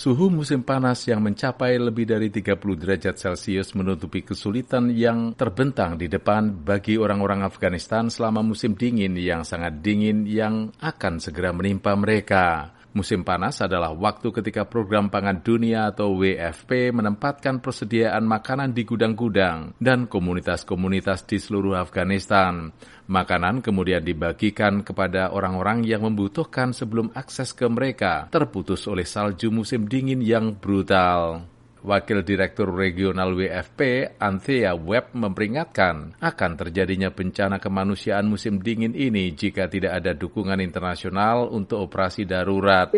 Suhu musim panas yang mencapai lebih dari 30 derajat Celcius menutupi kesulitan yang terbentang di depan bagi orang-orang Afghanistan selama musim dingin yang sangat dingin yang akan segera menimpa mereka. Musim panas adalah waktu ketika Program Pangan Dunia atau WFP menempatkan persediaan makanan di gudang-gudang dan komunitas-komunitas di seluruh Afghanistan. Makanan kemudian dibagikan kepada orang-orang yang membutuhkan sebelum akses ke mereka terputus oleh salju musim dingin yang brutal. Wakil Direktur Regional WFP, Anthea Webb, memperingatkan akan terjadinya bencana kemanusiaan musim dingin ini jika tidak ada dukungan internasional untuk operasi darurat.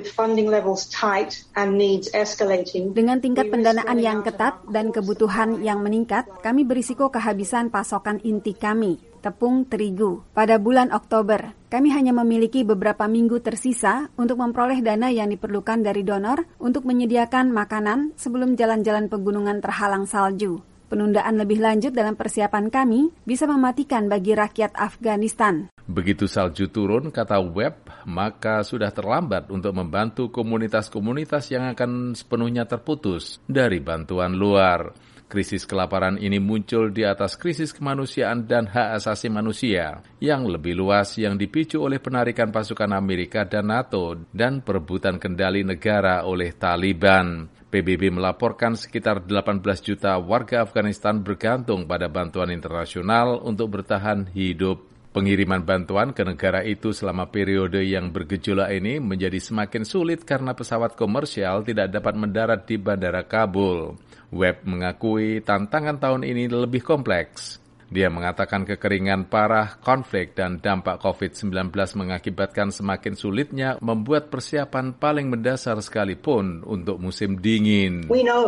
Dengan tingkat pendanaan yang ketat dan kebutuhan yang meningkat, kami berisiko kehabisan pasokan inti kami, tepung terigu. Pada bulan Oktober, kami hanya memiliki beberapa minggu tersisa untuk memperoleh dana yang diperlukan dari donor untuk menyediakan makanan sebelum jalan-jalan pegunungan terhalang salju. Penundaan lebih lanjut dalam persiapan kami bisa mematikan bagi rakyat Afghanistan. Begitu salju turun, kata Webb, maka sudah terlambat untuk membantu komunitas-komunitas yang akan sepenuhnya terputus dari bantuan luar. Krisis kelaparan ini muncul di atas krisis kemanusiaan dan hak asasi manusia yang lebih luas yang dipicu oleh penarikan pasukan Amerika dan NATO dan perebutan kendali negara oleh Taliban. PBB melaporkan sekitar 18 juta warga Afghanistan bergantung pada bantuan internasional untuk bertahan hidup. Pengiriman bantuan ke negara itu selama periode yang bergejolak ini menjadi semakin sulit karena pesawat komersial tidak dapat mendarat di Bandara Kabul. Webb mengakui tantangan tahun ini lebih kompleks. Dia mengatakan kekeringan parah, konflik, dan dampak COVID-19 mengakibatkan semakin sulitnya membuat persiapan paling mendasar sekalipun untuk musim dingin.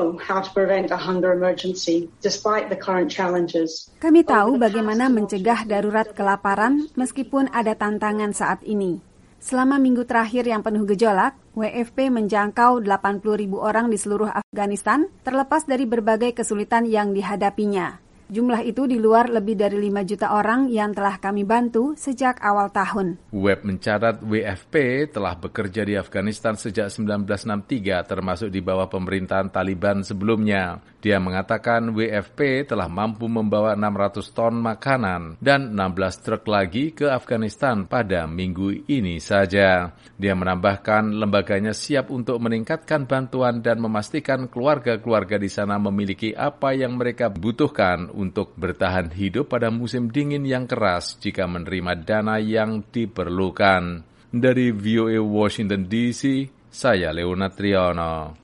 Kami tahu bagaimana mencegah darurat kelaparan meskipun ada tantangan saat ini. Selama minggu terakhir yang penuh gejolak, WFP menjangkau 80.000 orang di seluruh Afghanistan, terlepas dari berbagai kesulitan yang dihadapinya. Jumlah itu di luar lebih dari 5 juta orang yang telah kami bantu sejak awal tahun. Webb mencatat WFP telah bekerja di Afghanistan sejak 1963, termasuk di bawah pemerintahan Taliban sebelumnya. Dia mengatakan WFP telah mampu membawa 600 ton makanan dan 16 truk lagi ke Afghanistan pada minggu ini saja. Dia menambahkan lembaganya siap untuk meningkatkan bantuan dan memastikan keluarga-keluarga di sana memiliki apa yang mereka butuhkan untuk bertahan hidup pada musim dingin yang keras jika menerima dana yang diperlukan. Dari VOA Washington DC, saya Leonard Triono.